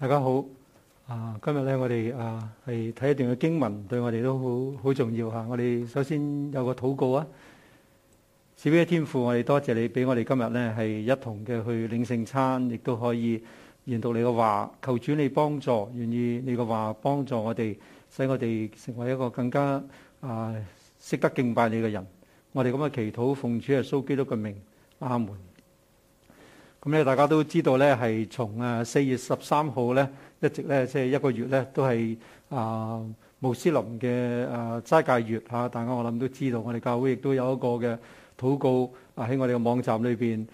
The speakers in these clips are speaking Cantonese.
大家好。今日咧，我哋係睇一段嘅經文，對我哋都好重要嚇。我哋首先有個禱告啊，慈悲嘅天父，我哋多謝你俾我哋今日咧係一同嘅去領聖餐，亦都可以研讀你嘅話。求主你幫助，願意你嘅話幫助我哋，使我哋成為一個更加識得敬拜你嘅人。我哋咁嘅祈禱，奉主耶穌基督嘅名，阿門。咁咧，大家都知道咧，係從4月13號咧，一直咧即係一個月咧，都係穆斯林嘅齋戒月嚇。大家我諗都知道，我哋教會亦都有一個嘅禱告喺我哋嘅網站裏邊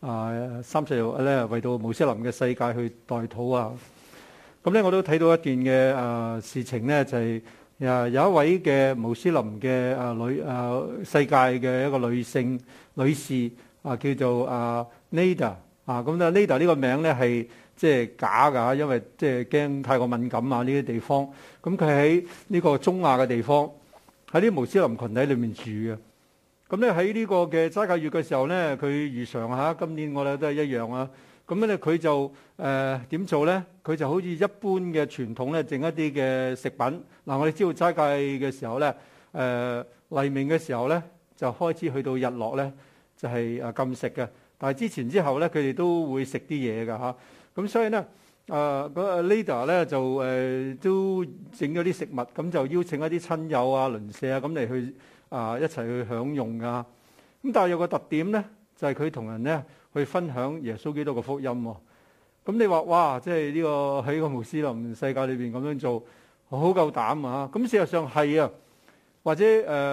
30日咧，為到穆斯林嘅世界去代禱啊。咁咧，我都睇到一段嘅事情咧，就係有一位嘅穆斯林嘅世界嘅一個女士叫做Nada。咁咧，Nada 呢個名咧係即係假㗎，因為即係驚太過敏感呢啲地方。咁佢喺呢個中亞嘅地方，喺啲穆斯林群體裏面住嘅。咁咧喺呢個嘅齋戒月嘅時候咧，佢如常今年我哋都係一樣啊。咁咧佢就點做咧？佢就好似一般嘅傳統咧，整一啲嘅食品。我哋知道齋戒嘅時候咧，黎明嘅時候咧就開始去到日落咧，就係禁食嘅。但係之前之後咧，佢哋都會食啲嘢㗎嚇。咁所以咧，Nada 咧就都整咗啲食物，咁就邀請一啲親友鄰舍咁嚟去一齊去享用㗎。咁但係有個特點咧，就係佢同人咧去分享耶穌基督嘅福音喎。咁你話哇，即係呢個喺個穆斯林世界裏邊咁樣做，好夠膽啊！咁事實上係啊，或者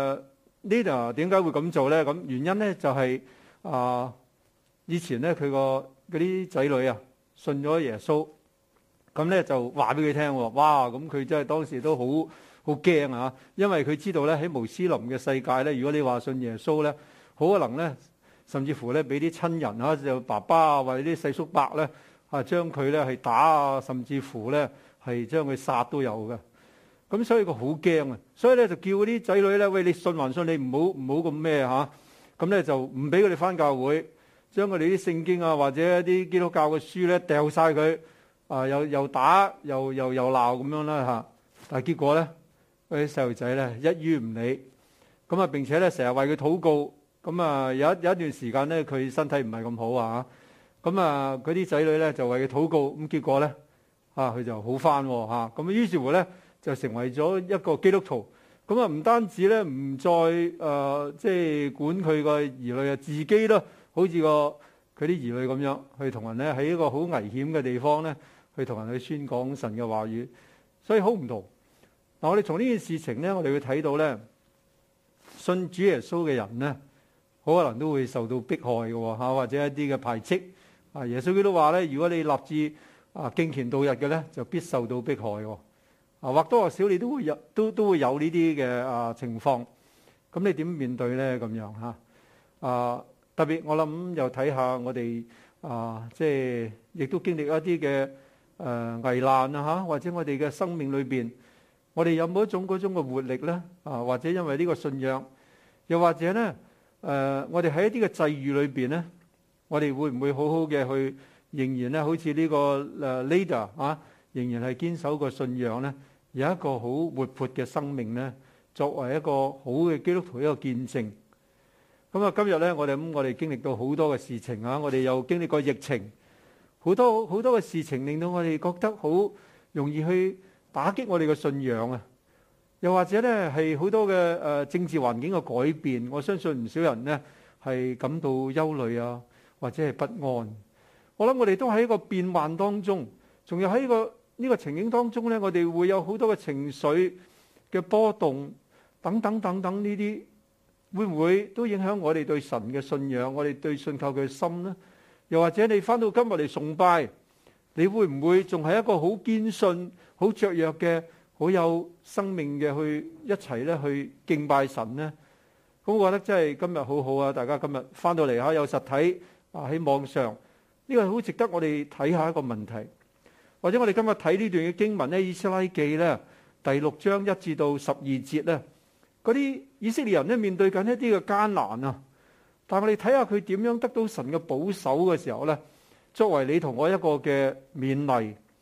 Nada 點解會咁做咧？咁原因咧就係以前咧，佢嗰啲仔女信咗耶穌，咁咧就話俾佢聽喎。哇！咁佢真係當時都好驚啊，因為佢知道咧喺穆斯林嘅世界咧，如果你話信耶穌咧，好可能咧，甚至乎咧俾啲親人就爸爸或者啲細叔伯咧將佢咧係打甚至乎咧係將佢殺都有嘅。咁所以佢好驚啊，所以咧就叫嗰啲仔女咧，喂，你信還信，你唔好咁咩嚇。咁咧就唔俾佢哋返教會。將佢哋啲聖經或者一啲基督教嘅書咧掉晒佢，又打又鬧咁樣啦嚇。但係結果咧，嗰啲細路仔咧一於唔理，咁並且咧成日為佢禱告。咁有一段時間咧，佢身體唔係咁好咁嗰啲仔女咧就為佢禱告，咁結果咧佢就好返喎。咁於是乎咧就成為咗一個基督徒。咁唔單止咧唔再即係管佢個兒女自己都好似佢啲兒女咁樣，去同人咧喺一個好危險嘅地方咧，去同人去宣講神嘅話語，所以好唔同。我哋從呢件事情咧，我哋會睇到咧，信主耶穌嘅人咧，好可能都會受到迫害嘅或者一啲嘅排斥。耶穌基督話咧，如果你立志敬虔度日嘅咧，就必受到迫害。或多或少你都會有呢啲嘅情況。咁你點面對咧？咁樣特別我諗又睇下我哋即係亦都經歷一啲嘅危難或者我哋嘅生命裏邊，我哋有冇一種嗰種嘅活力咧？或者因為呢個信仰，又或者咧我哋喺一啲嘅際遇裏邊咧，我哋會唔會好好嘅去仍然咧，好似呢個Nada仍然係堅守個信仰咧，有一個好活潑嘅生命咧，作為一個好嘅基督徒一個見證。咁今日咧，我哋經歷到好多嘅事情我哋又經歷過疫情，好多嘅事情令到我哋覺得好容易去打擊我哋嘅信仰又或者咧係好多嘅政治環境嘅改變，我相信唔少人呢係感到憂慮或者係不安。我諗我哋都喺一個變幻當中，仲有喺呢個情景當中咧，我哋會有好多嘅情緒嘅波動等等呢啲。會唔會都影響我哋對神嘅信仰，我哋對信靠佢嘅心呢？又或者你返到今日嚟崇拜，你會唔會仲係一個好堅信、好雀躍嘅、好有生命嘅去一齊咧去敬拜神呢？咁我覺得真係今日好好大家今日返到嚟有實體喺網上，呢個好值得我哋睇下一個問題。或者我哋今日睇呢段嘅經文咧，《以斯拉記》咧第6章1至到12節咧。嗰啲以色列人咧面對緊一啲嘅艱難但係我哋睇下佢點樣得到神嘅保守嘅時候咧，作為你同我一個嘅勉勵。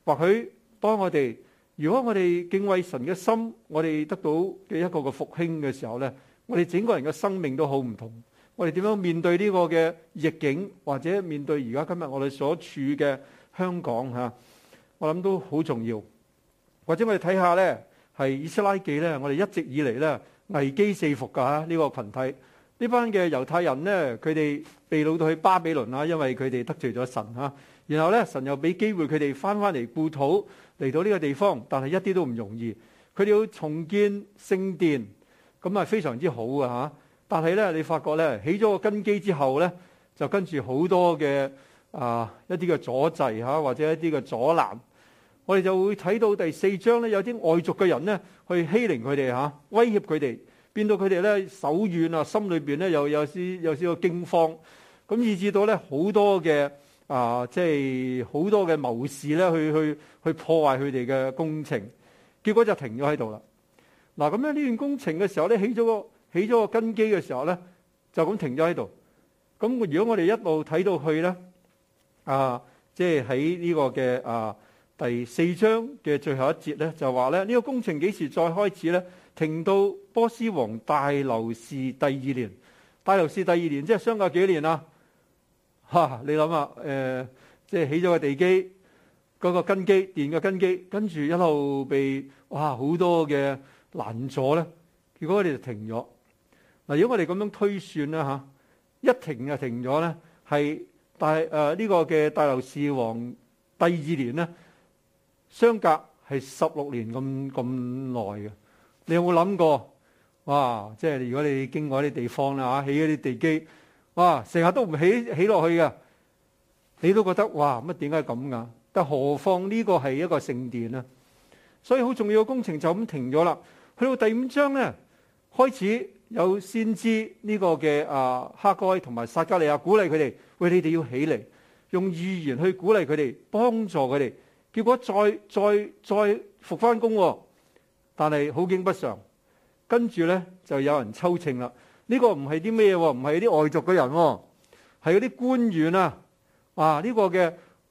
或許當如果我哋敬畏神嘅心，我哋得到嘅一個復興嘅時候呢，我哋整個人嘅生命都好唔同。我哋點樣面對呢個嘅逆境，或者面對而家今日我哋所處嘅香港吓，我諗都好重要。或者我哋睇下呢，係以斯拉記呢，我哋一直以嚟呢，危機四伏噶吓，呢個群體呢班嘅猶太人呢，佢哋被擄到去巴比倫啊，因為佢哋得罪咗神吓。然後呢，神又俾機會佢哋翻嚟故土，嚟到呢個地方，但係一啲都唔容易。佢哋要重建聖殿，咁啊非常之好啊吓。但係呢，你發覺呢，起咗個根基之後呢，就跟住好多嘅一啲嘅阻滯吓，或者一啲嘅阻攔。我哋就會睇到第4章呢，有啲外族嘅人呢，去欺凌佢哋吓，威脅佢哋，變到佢哋呢手軟啊，心裏邊呢又有少個驚慌，咁以至到呢好多嘅即係好多嘅謀士呢去破壞佢哋嘅工程，結果就停咗喺度啦。嗱，咁樣呢段工程嘅時候呢，起咗個根基嘅時候呢，就咁停咗喺度。咁如果我哋一路睇到去呢，即係喺呢個嘅第4章嘅最後一節呢，就話呢，呢個工程幾時再開始呢？停到波斯王大流士第2年。大流士第2年即係相隔幾年啊？你諗下，即係起咗個地基，嗰個根基，殿嘅根基，跟住一路被好多嘅攔阻呢，結果我哋就停咗。嗱，如果我哋咁樣推算啦一停就停咗呢，係呢個嘅大流士王第2年呢，相隔係16年咁耐嘅。你有冇諗過？哇！即係如果你經過啲地方啦起嗰啲地基，哇！成日都唔起落去嘅，你都覺得哇！乜點解咁噶？但何況呢個係一個聖殿啊！所以好重要嘅工程就咁停咗啦。去到第5章呢，開始有先知呢個嘅哈該同埋撒迦利亞鼓勵佢哋，喂，你哋要起嚟，用預言去鼓勵佢哋，幫助佢哋。結果再復翻工，但係好景不常，跟住呢就有人抽秤啦。呢個唔係啲咩，唔係啲外族嘅人，係嗰啲官員啊。呢個嘅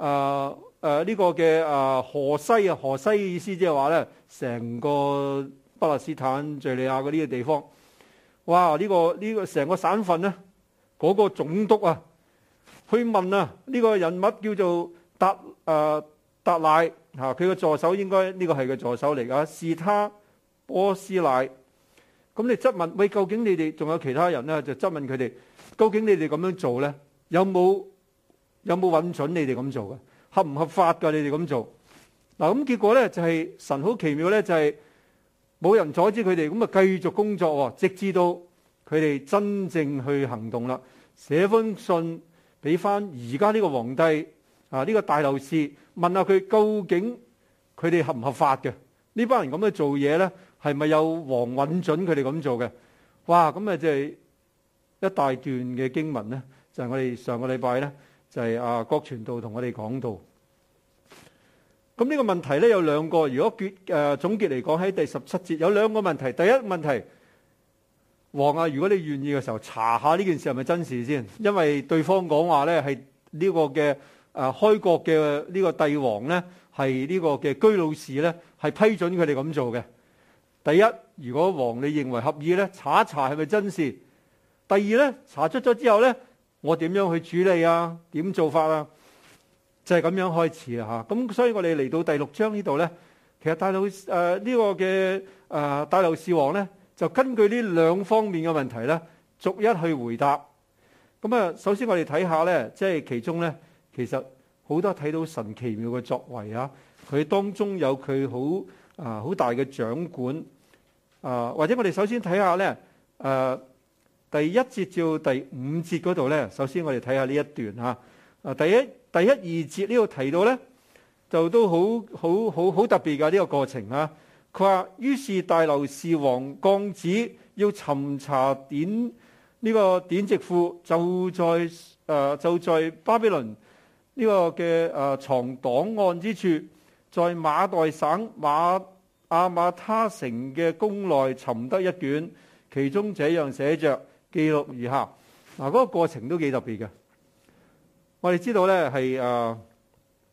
河西啊，河西嘅意思即係話呢，成個巴勒斯坦、敘利亞嗰啲嘅地方。哇！呢個成個省份呢，嗰個總督啊，去問呢個人物叫做達乃佢個助手，應該呢個係個助手嚟噶，是他波斯乃。咁你質問，喂，究竟你哋仲有其他人呢？就質問佢哋，究竟你哋咁樣做呢？有冇允准你哋咁做嘅？合唔合法噶？你哋咁做嗱，咁結果呢，就係神好奇妙呢，就係冇人阻止佢哋，咁啊繼續工作，直至到佢哋真正去行動啦。寫封信俾翻而家呢個皇帝呢個大流士，問下佢究竟佢哋合唔合法嘅？呢班人咁樣做嘢呢，係咪有王允准佢哋咁做嘅？哇！咁啊，即係一大段嘅經文呢，就係我哋上個禮拜呢，就係郭傳道同我哋講到。咁呢個問題呢，有兩個，如果總結嚟講喺第17節有兩個問題。第一問題，王啊，如果你願意嘅時候查下呢件事係咪真事先，因為對方講話呢係呢個嘅開國嘅呢個帝王呢，係呢個嘅居魯士呢，係批准佢哋咁做嘅。第一，如果王你認為合意呢，查一查係咪真事。第二呢，查出咗之後呢，我點樣去處理啊？點做法啊？就係咁樣開始啊！咁所以我哋嚟到第6章呢度呢，其實呢個嘅大流士王呢，就根據呢兩方面嘅問題呢，逐一去回答。咁啊，首先我哋睇下呢，即係其中呢，其實好多睇到神奇妙嘅作為啊！佢當中有佢好大嘅掌管或者我哋首先睇下呢，第1節至到第5節嗰度呢，首先我哋睇下呢一段第一二節呢度提到呢，就都好特別㗎呢個過程啊！佢話於是大流士王降旨要尋查呢個典籍庫，就在巴比倫呢個嘅藏檔案之處，在馬代省亞馬他城嘅宮內尋得一卷，其中這樣寫着，記錄如下。嗰個過程都幾特別嘅。我哋知道呢係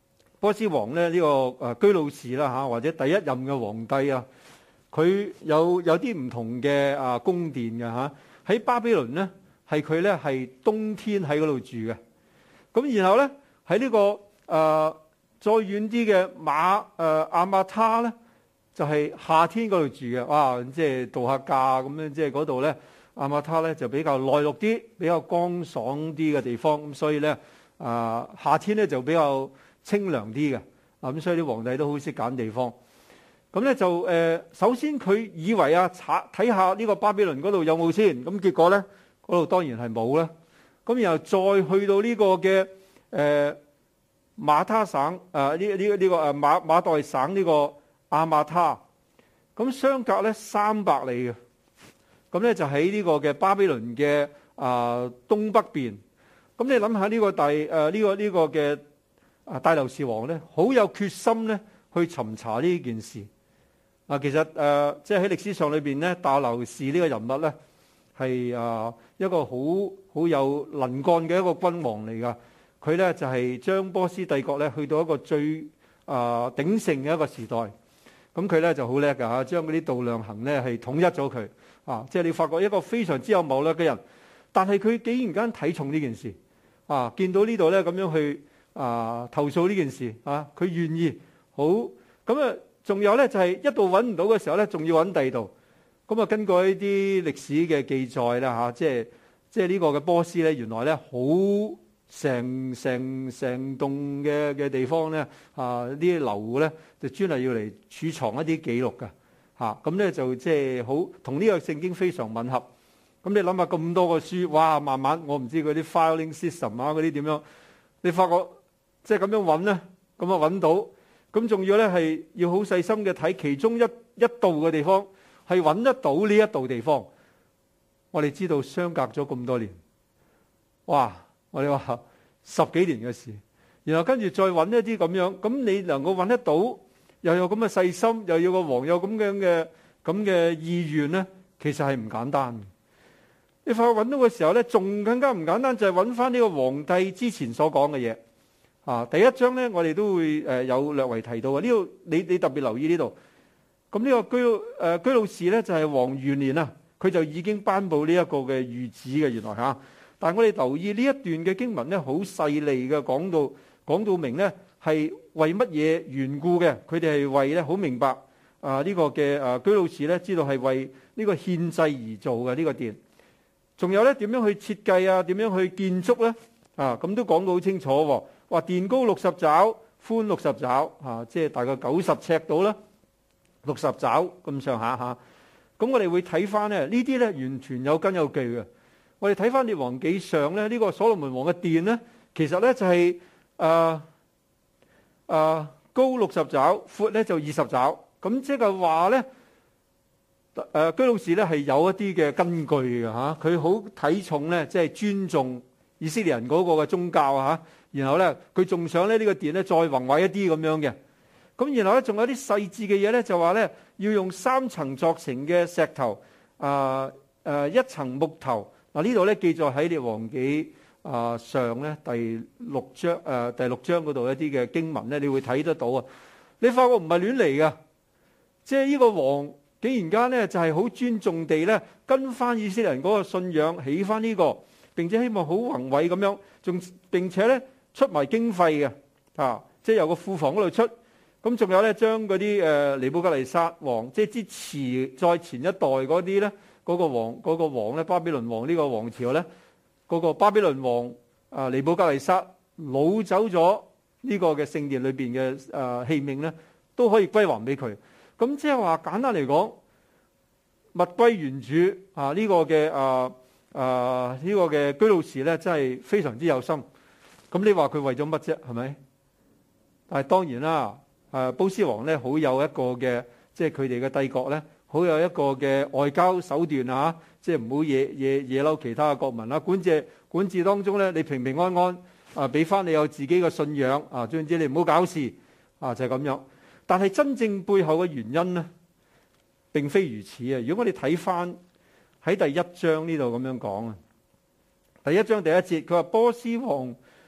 波斯王咧呢個居魯士啦嚇，或者第一任嘅皇帝啊，佢有啲唔同嘅宮殿嘅嚇。喺巴比倫咧，佢咧係冬天喺嗰度住嘅。咁然後咧喺呢個再遠啲嘅亞馬他咧，就係夏天嗰度住嘅。哇！即係度下假咁樣，即係嗰度咧亞馬他咧就比較內陸啲，比較乾爽啲嘅地方。咁所以咧夏天咧就比較清涼啲嘅。咁所以啲皇帝都好識揀地方。咁咧就首先佢以為睇下呢個巴比倫嗰度有冇先。咁結果咧嗰度當然係冇啦。咁然後再去到呢個嘅馬他省呢個馬代省呢個亞馬他，咁相隔咧300里嘅。咁咧就喺呢個嘅巴比倫嘅東北邊。咁你諗下呢個嘅大流士王咧，好有決心咧去尋查呢件事。其實即係喺歷史上裏邊咧，大流士呢個人物咧係一個好有能幹嘅一個君王嚟噶。佢咧就係將波斯帝國咧去到一個最鼎盛嘅一個時代。咁佢咧就好叻噶嚇，將嗰啲度量衡咧係統一咗佢。即係你發覺一個非常之有謀略嘅人，但係佢竟然間睇重呢件事。見到呢度咧咁樣去投訴呢件事佢願意好咁啊。仲有咧就係一度揾唔到嘅時候咧，仲要揾第二度。咁啊，根據一啲歷史嘅記載啦即係呢個嘅波斯咧，原來咧好成棟嘅地方咧呢啲樓咧就專係要嚟儲藏一啲記錄㗎咁咧就即係好同呢個聖經非常吻合。咁你諗下咁多個書，哇！慢慢我唔知嗰啲 filing system 嗰啲點樣，你發覺即係咁樣揾咧，咁啊揾到。咁仲要咧係要好細心嘅睇其中一度嘅地方，係揾得到呢一度地方。我哋知道相隔咗咁多年，哇！我哋話10幾年嘅事，然後跟住再揾一啲咁樣，咁你能夠揾得到，又有咁嘅細心，又要個王有咁嘅意願咧，其實係唔簡單嘅。你發覺揾到嘅時候咧，仲更加唔簡單，就係揾翻呢個皇帝之前所講嘅嘢。第一章咧，我哋都會有略為提到呢度，你特別留意呢度。咁呢個居魯士咧就係王元年啊，佢就已經頒布呢一個嘅諭旨嘅原來但係我哋留意呢一段嘅經文咧，好細膩嘅講到明咧係為乜嘢緣故嘅。佢哋係為咧好明白呢個嘅居魯士咧知道係為呢個獻祭而做嘅呢個殿。仲有咧點樣去設計點樣去建築咧咁都講到好清楚喎。話殿高60肘，寬60肘即係大概90尺到啦，60肘咁上下咁我哋會睇翻咧呢啲咧完全有根有據嘅。我哋睇翻列王紀上咧呢個所羅門王嘅殿咧，其實咧就係高60肘，闊咧就20肘。咁即係話咧居魯士咧係有一啲嘅根據嘅佢好睇重咧即係尊重以色列人嗰個嘅宗教然後咧，佢仲想咧呢個殿咧再宏偉一啲咁樣嘅。咁然後咧，仲有啲細緻嘅嘢咧，就話咧要用3層作成嘅石頭，一層木頭。呢度咧記載喺列王紀上咧第6章嗰度一啲嘅經文咧，你會睇得到啊。你發覺唔係亂嚟嘅，即係呢個王竟然間咧就係好尊重地咧跟翻以色列人嗰個信仰起翻呢個，並且希望好宏偉咁樣，並且咧出埋經費嘅，即係由個庫房嗰度出。咁仲有咧，將嗰啲尼布甲尼撒王，即係之再前一代嗰啲咧，嗰個王咧，巴比倫王呢個王朝咧，嗰個巴比倫王尼布甲尼撒攞走咗呢個嘅聖殿裏邊嘅器皿咧，都可以歸還俾佢。咁即係話簡單嚟講，物歸原主呢個嘅居魯士咧，真係非常之有心。咁你話佢為咗乜啫？係咪？但係當然啦，波斯王咧好有一個嘅，即係佢哋嘅帝國咧，好有一個嘅外交手段即係唔好惹嬲其他嘅國民啦。管治當中咧，你平平安安俾翻你有自己嘅信仰總之你唔好搞事就係咁樣。但係真正背後嘅原因咧，並非如此啊！如果我哋睇翻喺第1章呢度咁樣講第1章第1節，佢話波斯王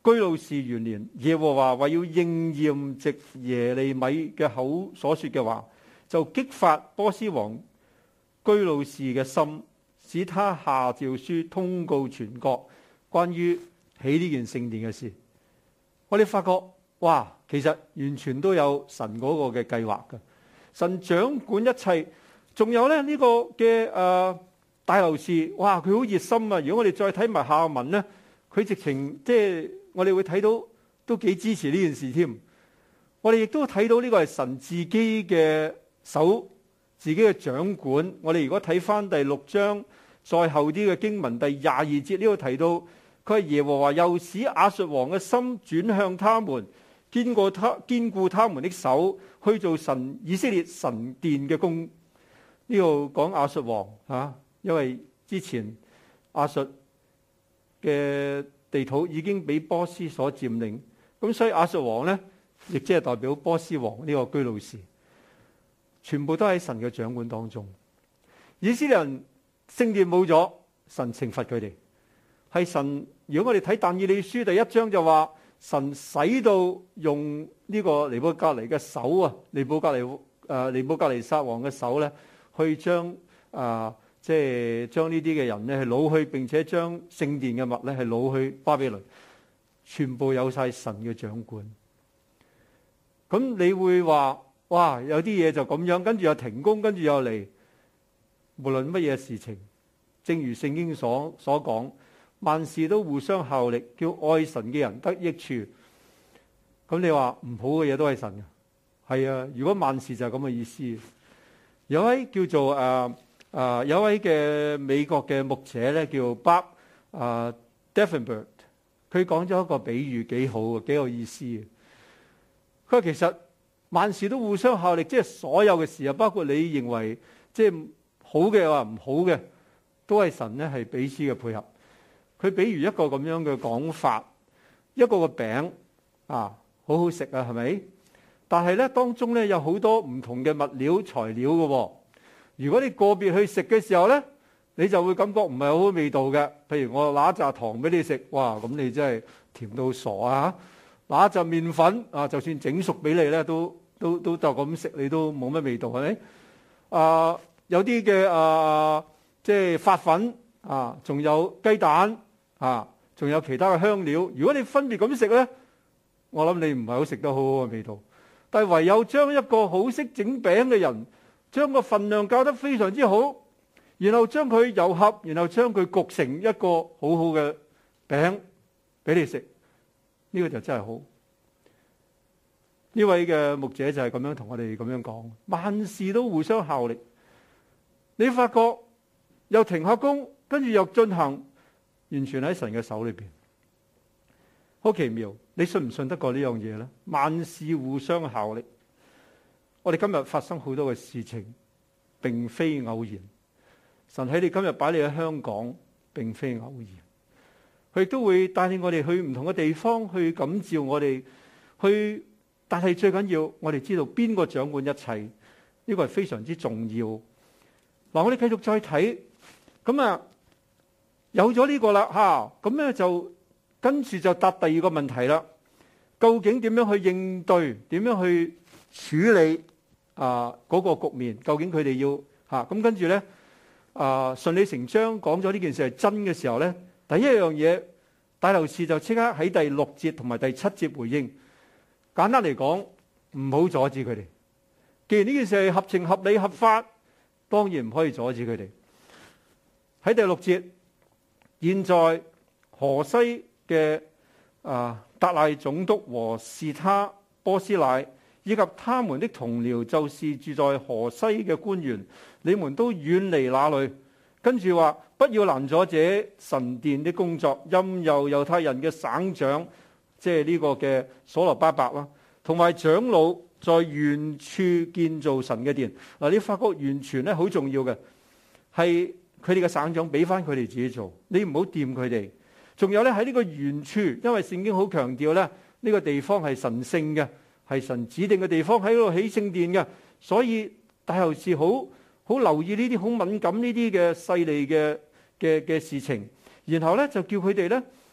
居魯士元年，耶和華為要應驗藉耶利米嘅口所說嘅話，就激發波斯王居魯士嘅心，使他下詔書通告全國關於起呢件聖殿嘅事。我哋發覺，哇，其實完全都有神嗰個嘅計劃嘅，神掌管一切。仲有咧呢個嘅大流士，哇，佢好熱心啊！如果我哋再睇埋下文咧，佢直情即係我哋會睇到都幾支持呢件事添。我哋亦都睇到呢個係神自己嘅手，自己嘅掌管。我哋如果睇翻第6章再後啲嘅經文第22節呢度提到，佢係耶和華又使亞述王嘅心轉向他們，堅固他們的手，去做神以色列神殿嘅工。呢度講亞述王啊，因為之前亞述嘅地土已經俾波斯所佔領，咁所以亞述王呢，亦即係代表波斯王呢個居魯士，全部都喺神嘅掌管當中。以色列人聖殿冇咗，神懲罰佢哋，係神。如果我哋睇但以理書第1章就話，神使到用呢個尼布甲尼嘅手啊，尼布甲尼撒王嘅手咧，去將即係將呢啲嘅人咧係擄去，並且將聖殿嘅物咧係擄去巴比倫，全部有晒神嘅掌管。咁你會話，哇，有啲嘢就咁樣，跟住又停工，跟住又嚟。無論乜嘢事情，正如聖經所講，萬事都互相效力，叫愛神嘅人得益處。咁你話唔好嘅嘢都係神嘅，係啊。如果萬事就係咁嘅意思。有位叫做有位嘅美國嘅牧者咧，叫 Bob Davenport， 佢講咗一個比喻幾好嘅，幾有意思嘅。佢話其實萬事都互相效力，即係所有嘅事啊，包括你認為即係好嘅話唔好嘅，都係神咧係彼此嘅配合。佢比如一個咁樣嘅講法，一個個餅啊，好好食啊，係咪？但係咧當中咧有好多唔同嘅物料材料嘅喎。如果你個別去食嘅時候咧，你就會感覺唔係好好味道嘅。譬如我拿一紮糖俾你食，哇，咁你真係甜到傻啊！拿一紮麵粉啊，就算整熟俾你咧，都就咁食，你都冇乜味道，係咪？有啲嘅即係發粉啊，仲有雞蛋啊，仲有其他嘅香料。如果你分別咁食咧，我諗你唔係好食得好好嘅味道。但係唯有將一個好識整餅嘅人，將個份量校得非常之好，然後將佢揉合，然後將佢焗成一個好好嘅餅俾你食，呢個就真係好。呢位嘅牧者就係咁樣同我哋咁樣講，萬事都互相效力。你發覺又停下工，跟住又進行，完全喺神嘅手裏邊，好奇妙。你信唔信得過呢樣嘢呢？萬事互相效力。我哋今日發生好多嘅事情，並非偶然。神喺你今日擺你喺香港，並非偶然。佢亦都會帶領我哋去唔同嘅地方，去感召我哋去。但係最緊要，我哋知道邊個掌管一切，呢個係非常之重要。嗱，我哋繼續再睇，咁啊有咗呢個啦吓，咁咧就跟住就答第二個問題啦。究竟點樣去應對？點樣去處理嗰個局面？究竟佢哋要吓咁跟住咧順理成章講咗呢件事係真嘅時候咧，第一樣嘢大流士就即刻喺第6節同埋第7節回應。簡單嚟講，唔好阻止佢哋。既然呢件事係合情合理合法，當然唔可以阻止佢哋。喺第6節，現在河西嘅達賴總督和士他波斯乃以及他們的同僚，就是住在河西嘅官員，你們都遠離那裏。跟住話，不要攔阻這神殿的工作，任由猶太人嘅省長，即係呢個嘅所羅巴伯啦，同埋長老在原處建造神嘅殿。嗱，你發覺完全咧好重要嘅，係佢哋嘅省長俾翻佢哋自己做，你唔好掂佢哋。仲有咧喺呢個原處，因為聖經好強調咧，呢個地方係神聖嘅，係神指定嘅地方，喺度起聖殿嘅，所以大流士好留意呢啲好敏感呢啲嘅細膩嘅事情，然後咧就叫佢哋咧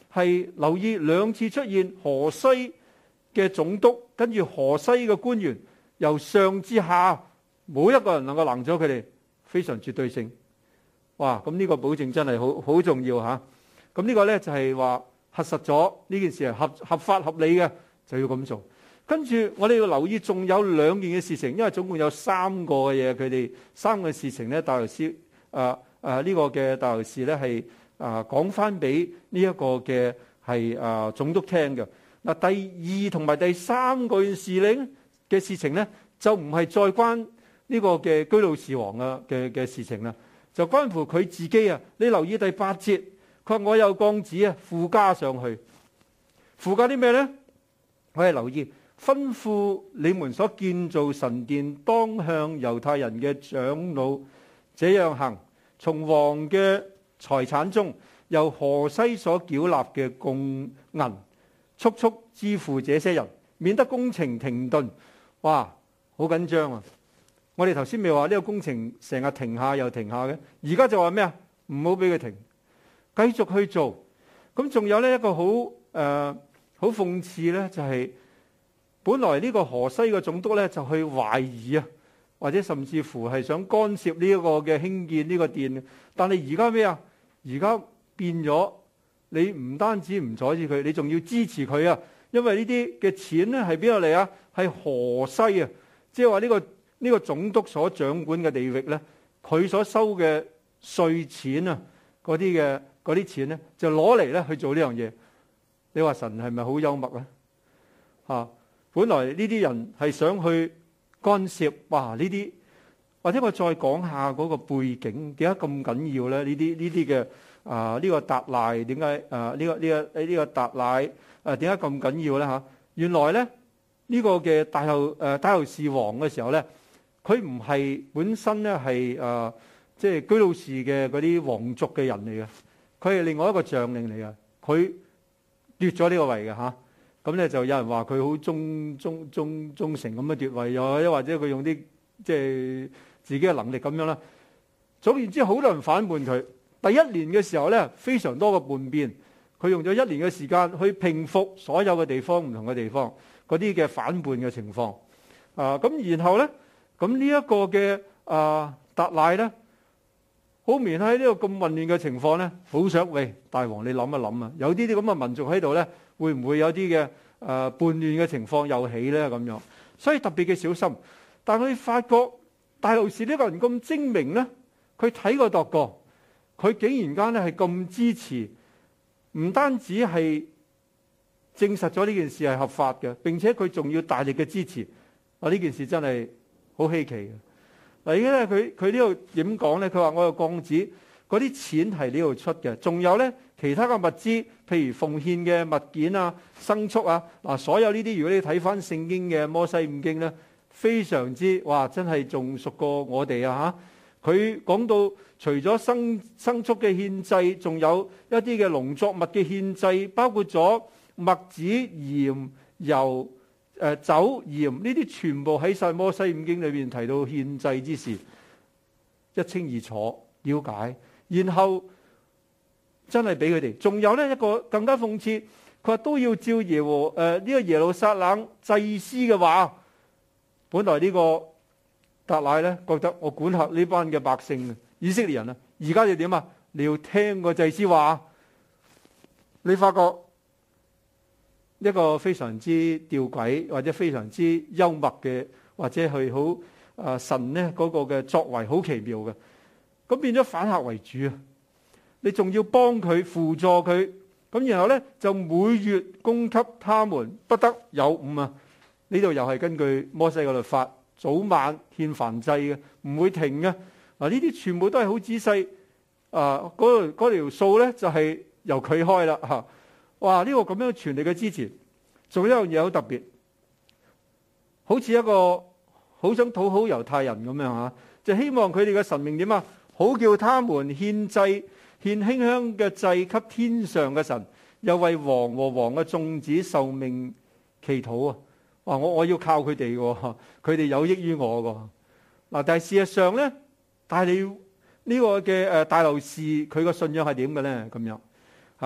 係留意兩次出現河西嘅總督，跟住河西嘅官員，由上至下冇一個人能夠攔咗佢哋，非常絕對性。哇！咁呢個保證真係好重要嚇。咁呢個呢，就係話核實咗呢件事係合法合理嘅，就要咁做。跟住我哋要留意，仲有兩件嘅事情，因為總共有三個嘅嘢，佢哋三個事情呢，大流士呢個嘅大流士呢係講翻俾呢一個嘅係總督聽嘅。嗱，第二同埋第三個件事嘅事情呢，就唔係再關呢個嘅居魯士王嘅事情啦，就關乎佢自己啊。你留意第8節，佢話我有降旨啊，附加上去，附加啲咩呢？我哋留意，吩咐你們所建造神殿，當向猶太人嘅長老這樣行，從王嘅財產中，由河西所繳納嘅貢銀，速速支付這些人，免得工程停頓。哇，好緊張啊！我哋頭先咪話呢個工程成日停下又停下嘅，而家就話咩啊？唔好俾佢停，繼續去做。咁仲有呢一個好諷刺呢，就係本來呢個河西嘅總督呢，就去懷疑啊，或者甚至乎係想干涉呢一個嘅興建呢個殿，但係而家咩啊？而家變咗，你唔單止唔阻止佢，你仲要支持佢啊！因為呢啲嘅錢呢係邊度嚟啊？係河西啊！即係話呢個總督所掌管嘅地域呢，佢所收嘅稅錢啊，嗰啲錢呢，就攞嚟咧去做呢樣嘢。你話神係咪好幽默啊？本來呢啲人係想去干涉，哇！呢啲或者我再講下嗰個背景，點解咁緊要咧？呢啲嘅呢個達賴點解呢個達賴點解咁緊要咧？嚇，原來咧呢個嘅大流士王嘅時候咧，佢唔係本身咧係即係居魯士嘅嗰啲皇族嘅人嚟嘅，佢係另外一個將領嚟嘅，佢奪咗呢個位嘅嚇。咁咧就有人話佢好忠誠咁樣奪位，又或者佢用啲即係自己嘅能力咁樣啦。總言之，好多人反叛佢。第一年嘅時候咧，非常多嘅叛變，佢用咗1年嘅時間去平復所有嘅地方唔同嘅地方嗰啲嘅反叛嘅情況。咁然後咧，咁呢一個嘅達賴咧，好明顯喺呢個咁混亂嘅情況咧，好想喂大王你諗一諗啊，有啲咁嘅民族喺度咧，會唔會有啲嘅叛亂嘅情況又起咧咁樣？所以特別嘅小心。但係佢發覺大流士呢個人咁精明咧，佢睇過度過，佢竟然間咧係咁支持，唔單止係證實咗呢件事係合法嘅，並且佢仲要大力嘅支持。呢件事真係好稀奇嘅。嗱，而家咧佢呢度點講咧？佢話我有降旨，嗰啲錢係呢度出嘅，仲有咧其他嘅物資，譬如奉獻嘅物件啊、牲畜啊，所有呢啲，如果你睇翻聖經嘅摩西五經咧，非常之哇，真係仲熟過我哋啊嚇！佢講到除咗牲畜嘅獻祭，仲有一啲嘅農作物嘅獻祭，包括咗麥子、鹽、油、酒、鹽呢啲，全部喺晒摩西五經裏邊提到獻祭之事，一清二楚了解，然後真係俾佢哋。仲有呢一個更加諷刺，佢話都要照呢個耶路撒冷祭司嘅話。本來呢個達賴咧覺得我管轄呢班嘅百姓以色列人啊，而家就點啊？你要聽個祭司話。你發覺一個非常之吊詭或者非常之幽默嘅，或者係好神呢嗰個嘅作為好奇妙嘅，咁變咗反客為主啊！你仲要幫佢輔助佢，咁然後咧就每月供給他們不得有誤啊！呢度又係根據摩西嘅律法，早晚獻燔祭嘅，唔會停嘅。呢啲全部都係好仔細。嗰條數咧就係由佢開啦嚇。哇！呢個咁樣全力嘅支持，仲有一樣嘢好特別，好似一個好想討好猶太人咁樣嚇，就希望佢哋嘅神明點啊，好叫他們獻祭獻馨香嘅祭給天上嘅神，又為王和王嘅眾子受命祈禱啊！我要靠佢哋喎，佢哋有益於我喎。但係事實上咧，但係你呢個嘅大流士佢個信仰係點嘅咧？咁樣嚇，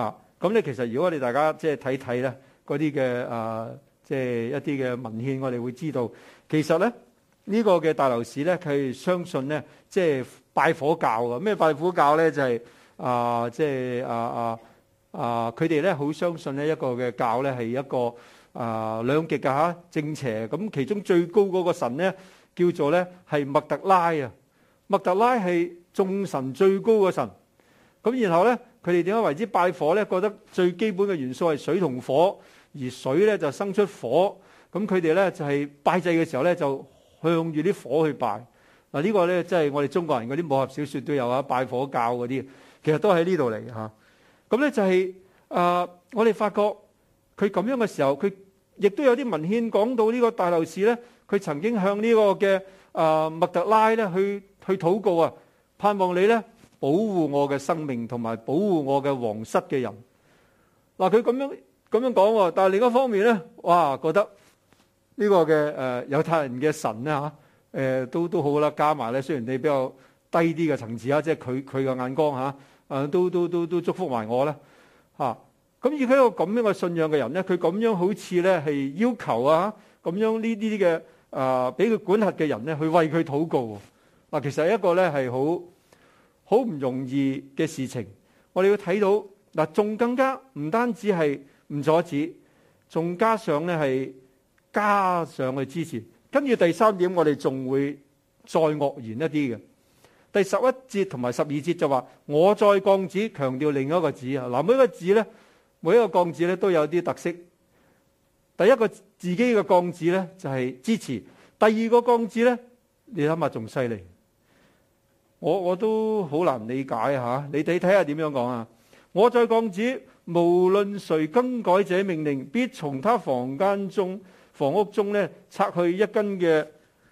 咁咧其實如果我哋大家即係睇睇咧嗰啲嘅即係一啲嘅文獻，我哋會知道其實咧呢個嘅大流士咧，佢相信咧即係拜火教嘅。咩拜火教咧？就係即係佢哋咧好相信呢一個嘅教咧係一個兩極嘅嚇正邪。咁其中最高嗰個神咧叫做咧係麥特拉啊。麥特拉係眾神最高嘅神。咁然後咧佢哋點解為之拜火咧？覺得最基本嘅元素係水同火，而水咧就生出火。咁佢哋咧就係拜祭嘅時候咧就向住啲火去拜。嗱呢個咧即係我哋中國人嗰啲武俠小說都有啊，拜火教嗰啲，其實都喺呢度嚟嚇。咁咧就係我哋發覺佢咁樣嘅時候，佢亦都有啲文獻講到呢個大流士咧，佢曾經向呢個嘅麥特拉咧去禱告啊，盼望你咧保護我嘅生命同埋保護我嘅皇室嘅人。嗱佢咁樣講喎，但係另一方面咧，哇覺得呢個嘅猶太人嘅神咧嚇都好啦，加埋咧雖然你比較低啲嘅層次啊，即係佢嘅眼光嚇都祝福埋我啦嚇。咁而佢一個咁樣嘅信仰嘅人咧，佢咁樣好似咧係要求咁樣呢啲嘅俾佢管轄嘅人咧去為佢禱告。嗱其實一個咧係好唔容易嘅事情。我哋要睇到嗱，仲更加唔單止係唔阻止，仲加上咧係加上去支持。跟住第三點，我哋仲會再愕然一啲嘅。第11節同埋12節就話我再降旨，強調另一個旨啊。嗱，每一個旨咧，每一個降旨咧都有啲特色。第一個自己嘅降旨咧就係支持，第二個降旨咧，你諗下仲犀利。我都好難理解嚇，你睇下點樣講啊？我再降旨，無論誰更改這命令，必從他房屋中咧拆去一根嘅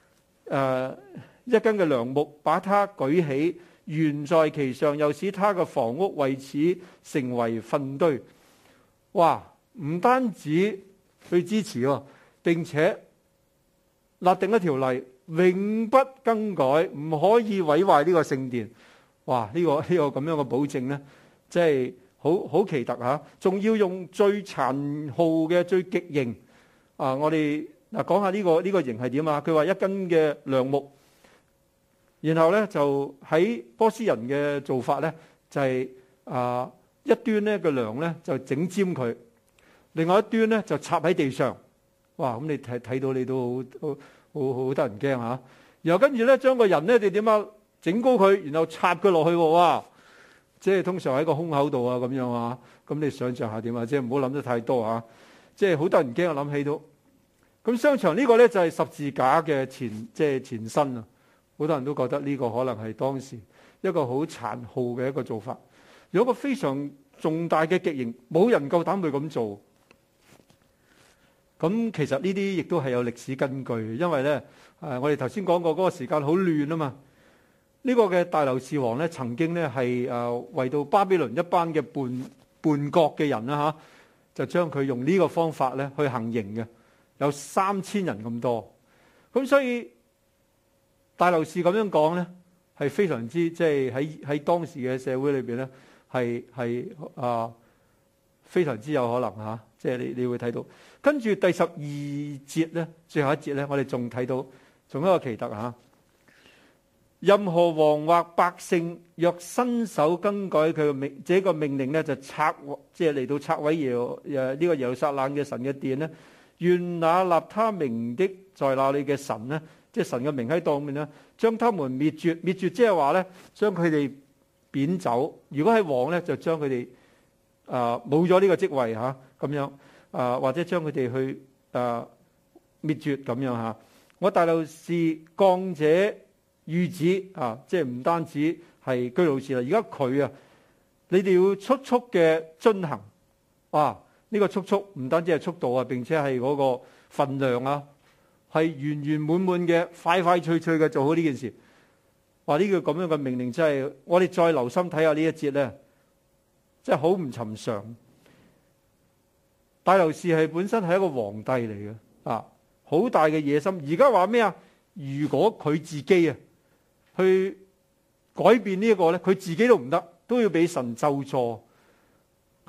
梁木，把它舉起，懸在其上，又使他嘅房屋為此成為糞堆。哇！唔單止去支持喎，並且立定一條例，永不更改，唔可以毀壞呢個聖殿。哇！呢個咁樣嘅保證咧，即係好奇特嚇，仲要用最殘酷嘅最極刑。我哋講下呢個刑係點啊？佢話一根嘅梁木，然後咧就喺波斯人嘅做法咧，就係一端咧個梁咧就整尖佢，另外一端咧就插喺地上。哇！咁你睇到你都好得人驚嚇。然後跟住咧將個人咧你點啊整高佢，然後插佢落去喎。哇！即係通常喺個胸口度啊咁樣啊。咁你想象下點啊？即係唔好諗得太多嚇。即係好得人驚，我諗起到。咁商場呢個咧就係十字架嘅前身啊！好多人都覺得呢個可能係當時一個好殘酷嘅一個做法，有一個非常重大嘅極刑，冇人夠膽去咁做。咁其實呢啲亦都係有歷史根據，因為咧我哋頭先講過嗰個時間好亂啊嘛。呢個嘅大流士王咧曾經咧係為到巴比倫一班嘅叛國嘅人啦就將佢用呢個方法咧去行刑嘅。有3000人咁多，咁所以大流士咁樣講咧，係非常之即係喺當時嘅社會裏邊咧，係非常之有可能嚇，即係你會睇到。跟住第12節咧，最後一節咧，我哋仲睇到仲一個奇特嚇。任何王或百姓若伸手更改佢嘅命，這個命令咧就即係嚟到拆毀呢個耶路撒冷嘅神嘅殿咧。願那立他名的在那裏嘅神呢，即係神嘅名喺當面呢，將他們滅絕。滅絕即係話咧，將佢哋貶走。如果係王咧，就將佢哋冇咗呢個職位嚇咁樣或者將佢哋去滅絕咁樣嚇。我大流士降者諭旨即係唔單止係居魯士啦，而家佢你哋要速速嘅遵行呢個速唔單止係速度並且係嗰個份量係圓圓滿滿嘅，快快脆脆嘅做好呢件事。話呢個咁樣嘅命令真係，我哋再留心睇下呢一節咧，真係好唔尋常。大流士係本身係一個皇帝嚟嘅，好大嘅野心。而家話咩啊？如果佢自己去改變呢一個咧，佢自己都唔得，都要俾神咒詛。咁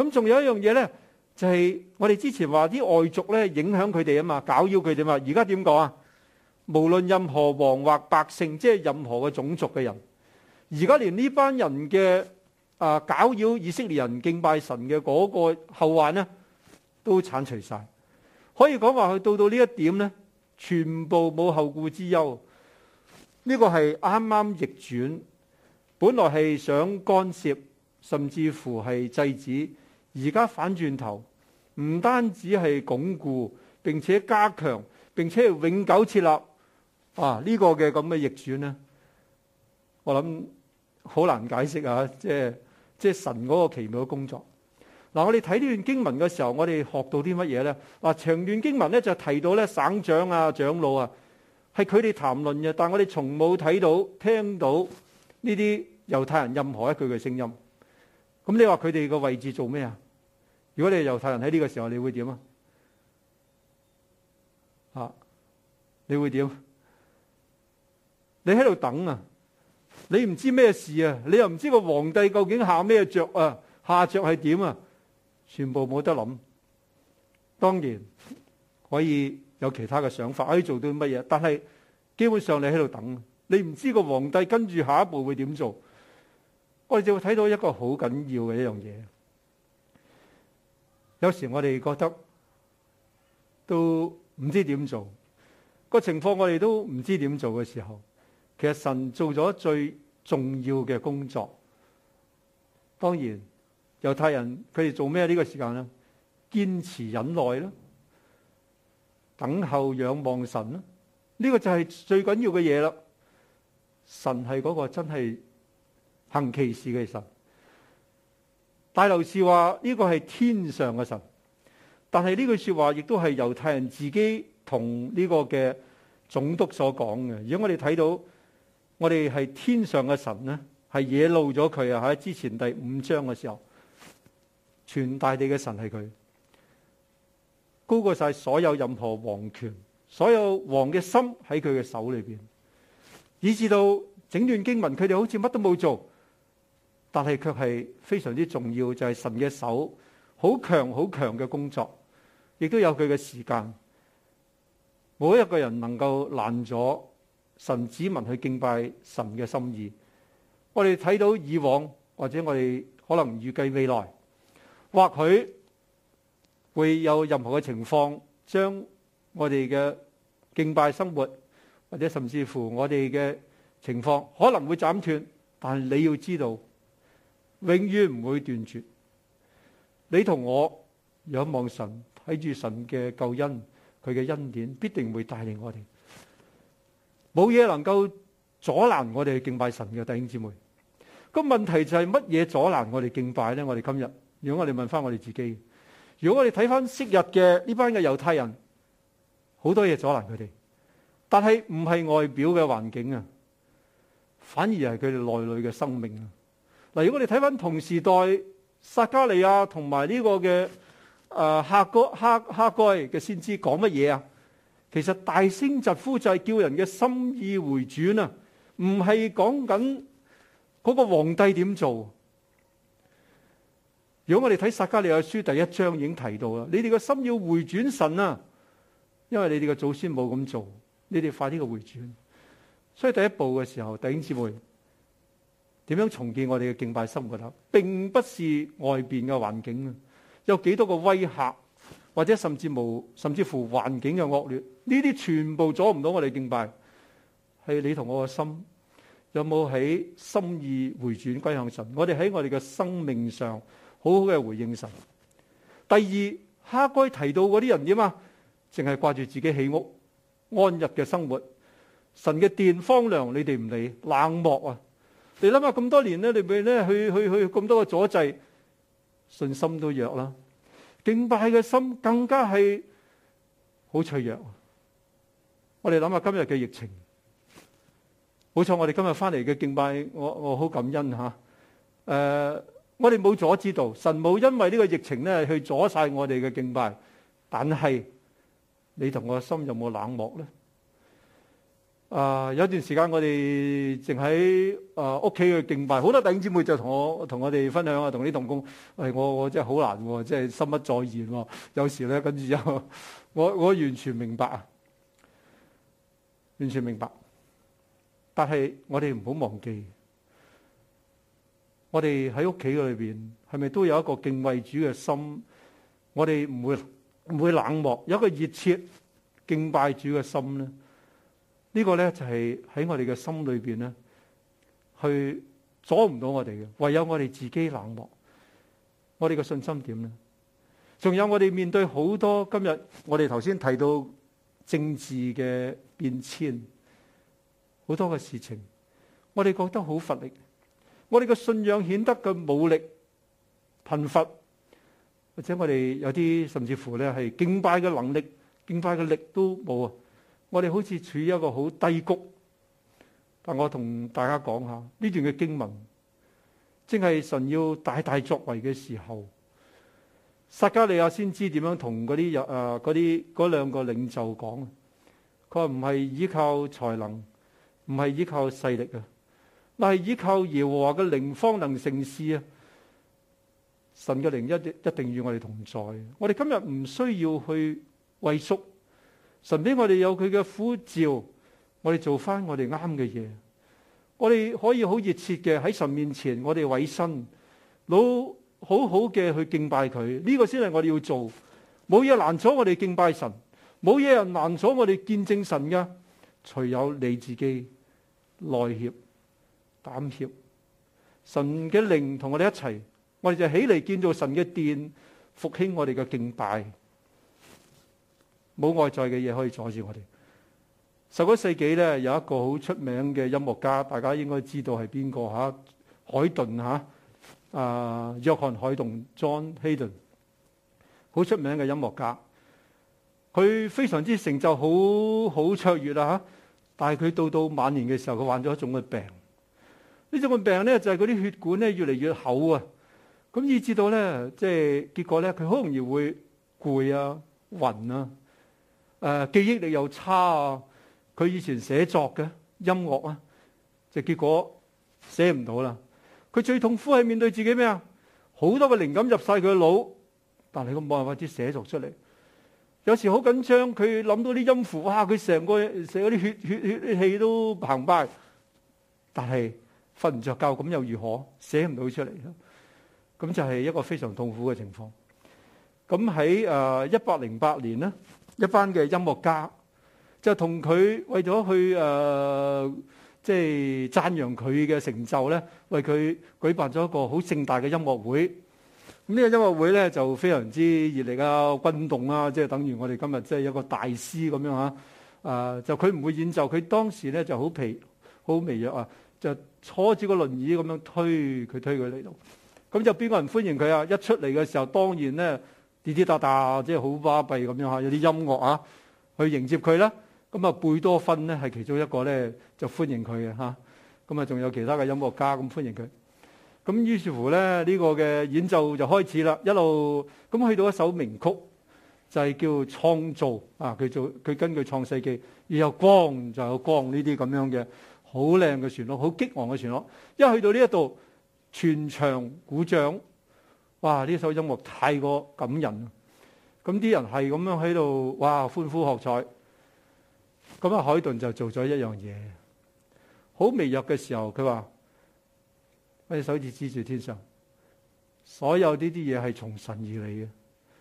咁仲有一樣嘢咧，就係我哋之前話啲外族咧影響佢哋啊嘛，攪擾佢哋嘛。而家點講啊？無論任何王或百姓，即係任何嘅種族嘅人，而家連呢班人嘅攪擾以色列人敬拜神嘅嗰個後患呢，都剷除晒。可以講話去到呢一點呢，全部冇後顧之憂。呢個係啱啱逆轉，本來係想干涉，甚至乎係制止，而家反轉頭，唔單止係鞏固，並且加強，並且係永久設立呢個嘅咁嘅逆轉呢，我諗好難解釋啊！即係神嗰個奇妙嘅工作。嗱，我哋睇呢段經文嘅時候，我哋學到啲乜嘢呢？長段經文咧就提到咧省長啊、長老啊，係佢哋談論嘅，但我哋從冇睇到、聽到呢啲猶太人任何一句嘅聲音。咁你話佢哋個位置做咩啊？如果你係猶太人喺呢個時候，你會點啊？你會點？你喺度等啊！你唔知咩事啊！你又唔知個皇帝究竟下咩着啊？下着係點啊？全部冇得諗。當然可以有其他嘅想法，可以做到乜嘢？但係基本上你喺度等，你唔知個皇帝跟住下一步會點做。我哋就會睇到一個好緊要嘅一樣嘢。有時我哋覺得都唔知點做，個情況我哋都唔知點做嘅時候，其實神做咗最重要嘅工作。當然猶太人佢哋做咩呢個時間呢？堅持忍耐啦，等候仰望神啦，呢個就係最緊要嘅嘢啦。神係嗰個真係行奇事嘅神。大流士話呢個係天上嘅神，但係呢句說話亦都係猶太人自己同呢個嘅總督所講嘅。如果我哋睇到我哋係天上嘅神呢，係惹怒咗佢啊！喺之前第5章嘅時候，全大地嘅神係佢，高過晒所有任何王權，所有王嘅心喺佢嘅手裏邊，以至到整段經文佢哋好似乜都冇做，但係卻係非常之重要，就係神嘅手好強好強嘅工作，亦都有佢嘅時間。冇一個人能夠攔咗神子民去敬拜神嘅心意。我哋睇到以往，或者我哋可能預計未來，或許會有任何嘅情況，將我哋嘅敬拜生活，或者甚至乎我哋嘅情況可能會斬斷。但係你要知道，永遠唔會斷絕。你同我仰望神，睇住神嘅救恩，佢嘅恩典必定會帶領我哋。冇嘢能夠阻攔我哋去敬拜神嘅，弟兄姊妹。個問題就係乜嘢阻攔我哋敬拜呢？我哋今日，如果我哋問翻我哋自己，如果我哋睇翻昔日嘅呢班嘅猶太人，好多嘢阻攔佢哋，但係唔係外表嘅環境啊，反而係佢哋內裏嘅生命啊。嗱，如果你睇翻同時代撒迦利亞同埋呢個嘅哈該嘅先知講乜嘢啊？其實大聲疾呼就係叫人嘅心意回轉啊，唔係講緊嗰個皇帝點做。如果我哋睇撒迦利亞書第1章已經提到啦，你哋個心要回轉神啊，因為你哋嘅祖先冇咁做，你哋快啲嘅回轉。所以第一步嘅時候，弟兄姊妹，點樣重建我哋嘅敬拜生活啊？並不是外邊嘅環境啊，有幾多個威嚇，或者甚至乎環境嘅惡劣，呢啲全部阻唔到我哋敬拜。係你同我嘅心有冇喺心意回轉歸向神？我哋喺我哋嘅生命上好好嘅回應神。第二，哈該提到嗰啲人點啊？淨係掛住自己起屋安逸嘅生活，神嘅殿荒涼，你哋唔理，冷漠啊！你諗下咁多年咧，你咪咧去咁多個阻滯，信心都弱啦。敬拜嘅心更加係好脆弱。我哋諗下今日嘅疫情，好彩我哋今日翻嚟嘅敬拜，我好感恩吓。我哋冇阻止到，神冇因為呢個疫情咧去阻晒我哋嘅敬拜。但係你同我嘅心有冇冷漠咧？ 有段時間我哋淨喺屋企去敬拜，好多弟兄姊妹就同我哋分享啊，同啲同工，我真係好難喎，即係心不在焉喎。有時咧，跟住又我完全明白啊，完全明白。但係我哋唔好忘記，我哋喺屋企裏邊係咪都有一個敬畏主嘅心？我哋唔會冷漠，有一個熱切敬拜主嘅心咧。呢個咧就係喺我哋嘅心裏邊咧，去阻唔到我哋嘅。唯有我哋自己冷漠，我哋嘅信心點咧？仲有我哋面對好多今日我哋頭先提到政治嘅變遷，好多嘅事情，我哋覺得好乏力，我哋嘅信仰顯得嘅無力、貧乏，或者我哋有啲甚至乎咧係敬拜嘅能力、敬拜嘅力都冇啊！我哋好似處於一個好低谷，但我同大家講下呢段嘅經文，正係神要大大作為嘅時候。撒迦利亞先知點樣同嗰兩個領袖講？佢話唔係依靠才能，唔係依靠勢力啊，但係依靠耶和華嘅靈方能成事啊！神嘅靈一定與我哋同在。我哋今日唔需要去畏縮。神俾我哋有佢嘅呼召，我哋做翻我哋啱嘅嘢。我哋可以好熱切嘅喺神面前，我哋委身，好好嘅去敬拜佢。呢個先係我哋要做。冇嘢難阻我哋敬拜神，冇嘢人難阻我哋見證神噶。除有你自己內怯膽怯，神嘅靈同我哋一齊，我哋就起嚟建造神嘅殿，復興我哋嘅敬拜。冇外在嘅嘢可以阻住我哋。19世紀咧有一個好出名嘅音樂家，大家應該知道係邊個吓？海頓吓，約翰海頓 John Haydn， 好出名嘅音樂家。佢非常之成就好卓越啦吓，但係佢到晚年嘅時候，佢患咗一種嘅病。呢種嘅病咧就係嗰啲血管咧越嚟越厚啊，咁以至到咧即係結果咧佢好容易會攰啊、暈啊。記憶力又差啊！佢以前寫作嘅音樂啊，就結果寫唔到啦。佢最痛苦係面對自己咩啊？好多嘅靈感入晒佢嘅腦，但係佢冇辦法啲寫作出嚟。有時好緊張，佢諗到啲音符，哇！佢成個成嗰啲血氣都澎湃，但係瞓唔着覺，咁又如何？寫唔到出嚟咯。咁就係一個非常痛苦嘅情況。咁喺1808年咧。一班嘅音樂家就同佢為咗去即係讚揚佢嘅成就咧，為佢舉辦咗一個好盛大嘅音樂會。咁呢個音樂會咧就非常之熱烈啊、轟動啊，即係等於我哋今日即係一個大師咁樣嚇。就佢唔會演奏，佢當時咧就好微弱啊，就坐住個輪椅咁樣推佢嚟到。咁就邊個人歡迎佢啊？一出嚟嘅時候，當然咧。滴滴答答，即係好巴閉咁樣嚇，有啲音樂啊，去迎接佢啦。咁啊，貝多芬咧係其中一個咧就歡迎佢嘅嚇。咁啊，仲有其他嘅音樂家咁歡迎佢。咁於是乎咧，呢個嘅演奏就開始啦，一路咁去到一首名曲，就係叫創造啊。佢根據創世記，要有光就有光，呢啲咁樣嘅好靚嘅旋律，好激昂嘅旋律。一去到呢一度，全場鼓掌。哇！呢首音樂太過感人，咁啲人係咁樣喺度，哇！歡呼喝彩。咁啊，海頓就做咗一樣嘢，好微弱嘅時候，佢話：我隻手指指住天上，所有呢啲嘢係從神而嚟嘅。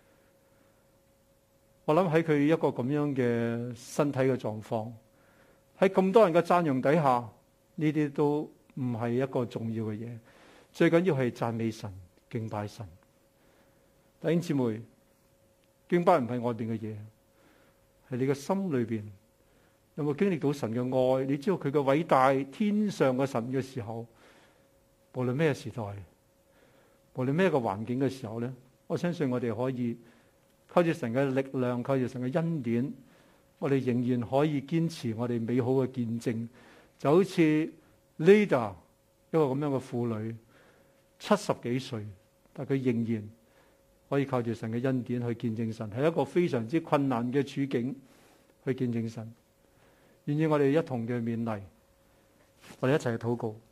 我諗喺佢一個咁樣嘅身體嘅狀況，喺咁多人嘅讚揚底下，呢啲都唔係一個重要嘅嘢。最緊要係讚美神。敬拜神，弟兄姊妹，敬拜唔係外邊嘅嘢，係你嘅心裏邊有冇經歷到神嘅愛？你知道佢嘅偉大，天上嘅神嘅時候，無論咩時代，無論咩個環境嘅時候咧，我相信我哋可以靠住神嘅力量，靠住神嘅恩典，我哋仍然可以堅持我哋美好嘅見證，就好似 Lida 一個咁樣嘅婦女，70幾歲。但佢仍然可以靠住神嘅恩典去見證神，係一個非常之困難嘅處境去見證神。 願意我哋一同嘅勉勵，我哋一齊去禱告。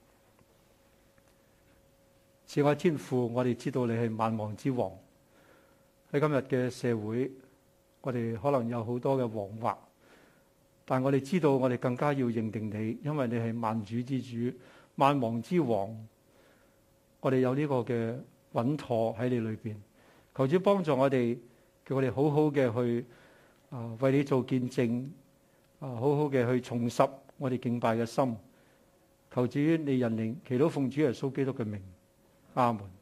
慈愛天父，我哋知道你係萬王之王。喺今日嘅社會，我哋可能有好多嘅惶惑，但我哋知道我哋更加要認定你，因為你係萬主之主、萬王之王。我哋有呢個嘅穩妥喺你裏邊，求主幫助我哋，叫我哋好好嘅去為你做見證，好好嘅去重拾我哋敬拜嘅心。求主你引領，祈禱奉主耶穌基督嘅名，阿門。